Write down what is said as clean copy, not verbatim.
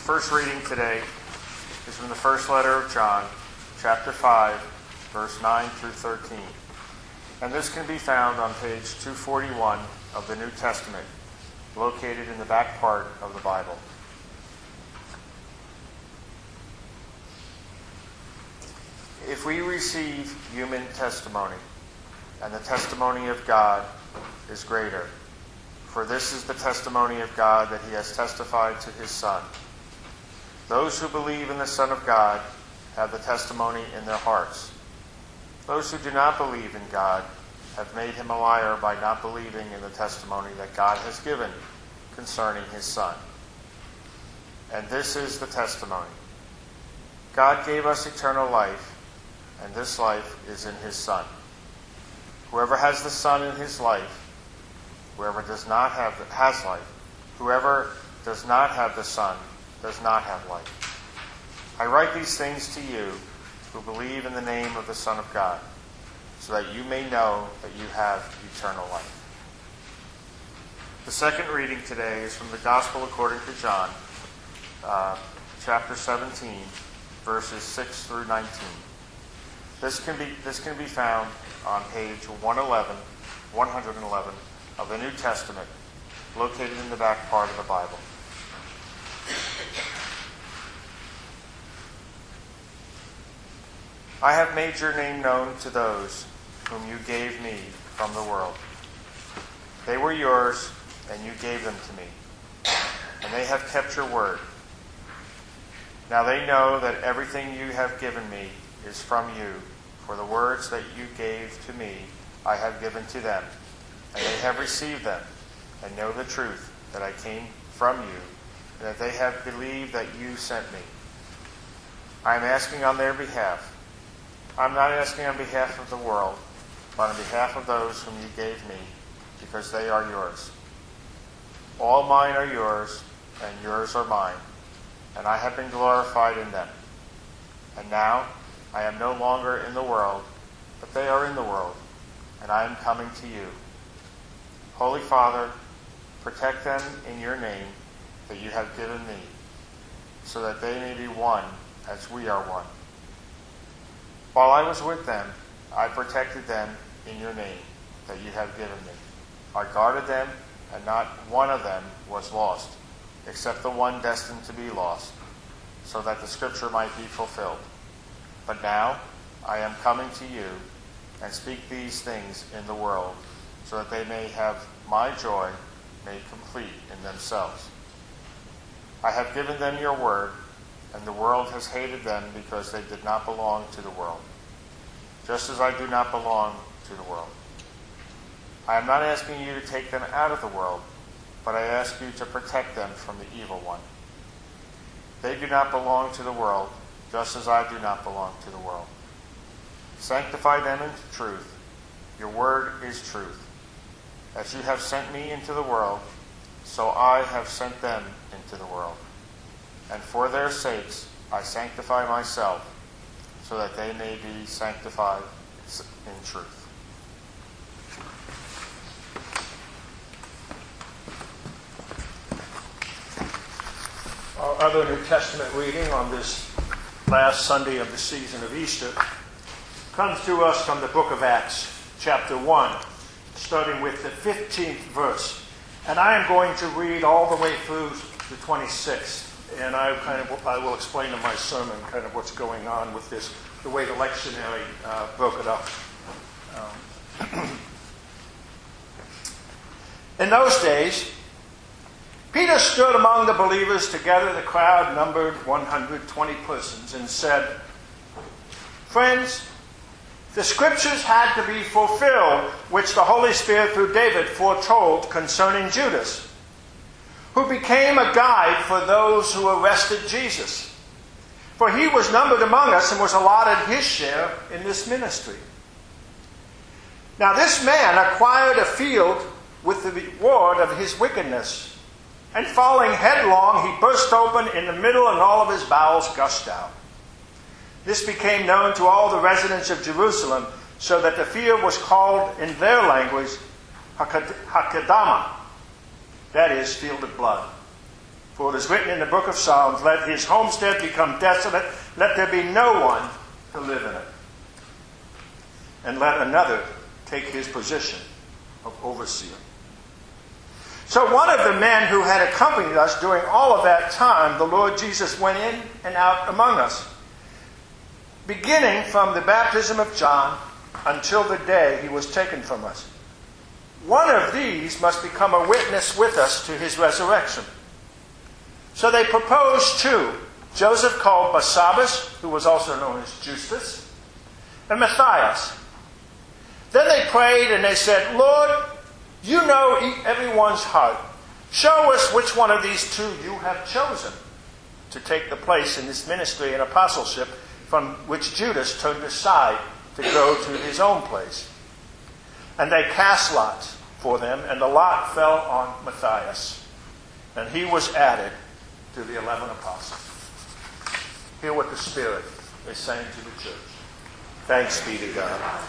first reading today is from the first letter of John, chapter 5, verse 9 through 13. And this can be found on page 241 of the New Testament, located in the back part of the Bible. If we receive human testimony, and the testimony of God is greater, for this is the testimony of God that he has testified to his Son. Those who believe in the Son of God have the testimony in their hearts. Those who do not believe in God have made him a liar by not believing in the testimony that God has given concerning his Son. And this is the testimony. God gave us eternal life, and this life is in his Son. Whoever has the Son in his life, whoever does not have has life. Whoever does not have the Son does not have life. I write these things to you who believe in the name of the Son of God, so that you may know that you have eternal life. The second reading today is from the Gospel according to John, chapter 17, verses 6 through 19. This can be found on page 111 of the New Testament, located in the back part of the Bible. I have made your name known to those whom you gave me from the world. They were yours, and you gave them to me, and they have kept your word. Now they know that everything you have given me is from you, for the words that you gave to me I have given to them, and they have received them, and know the truth that I came from you, and that they have believed that you sent me. I am asking on their behalf. I am not asking on behalf of the world, but on behalf of those whom you gave me, because they are yours. All mine are yours, and yours are mine, and I have been glorified in them. And now I am no longer in the world, but they are in the world, and I am coming to you. Holy Father, protect them in your name that you have given me, so that they may be one as we are one. While I was with them, I protected them in your name that you have given me. I guarded them, and not one of them was lost, except the one destined to be lost, so that the scripture might be fulfilled. But now I am coming to you, and speak these things in the world, so that they may have my joy made complete in themselves. I have given them your word, and the world has hated them because they did not belong to the world, just as I do not belong to the world. I am not asking you to take them out of the world, but I ask you to protect them from the evil one. They do not belong to the world, just as I do not belong to the world. Sanctify them into truth. Your word is truth. As you have sent me into the world, so I have sent them into the world. And for their sakes I sanctify myself, so that they may be sanctified in truth. Our other New Testament reading on this last Sunday of the season of Easter comes to us from the book of Acts, chapter 1, starting with the 15th verse. And I am going to read all the way through the 26th. And I will explain in my sermon kind of what's going on with this, the way the lectionary broke it up. In those days, Peter stood among the believers to gather the crowd, numbered 120 persons, and said, "Friends, the scriptures had to be fulfilled, which the Holy Spirit through David foretold concerning Judas, who became a guide for those who arrested Jesus. For he was numbered among us and was allotted his share in this ministry. Now this man acquired a field with the reward of his wickedness, and falling headlong, he burst open in the middle, and all of his bowels gushed out. This became known to all the residents of Jerusalem, so that the field was called in their language Hakadama, that is, field of blood. For it is written in the book of Psalms, let his homestead become desolate, let there be no one to live in it. And let another take his position of overseer. So one of the men who had accompanied us during all of that time, the Lord Jesus went in and out among us, beginning from the baptism of John until the day he was taken from us. One of these must become a witness with us to his resurrection. So they proposed two, Joseph called Barsabbas, who was also known as Justus, and Matthias. Then they prayed and they said, Lord, you know everyone's heart. Show us which one of these two you have chosen to take the place in this ministry and apostleship from which Judas turned aside to go to his own place. And they cast lots for them, and the lot fell on Matthias. And he was added to the 11 apostles. Hear what the Spirit is saying to the church. Thanks be to God.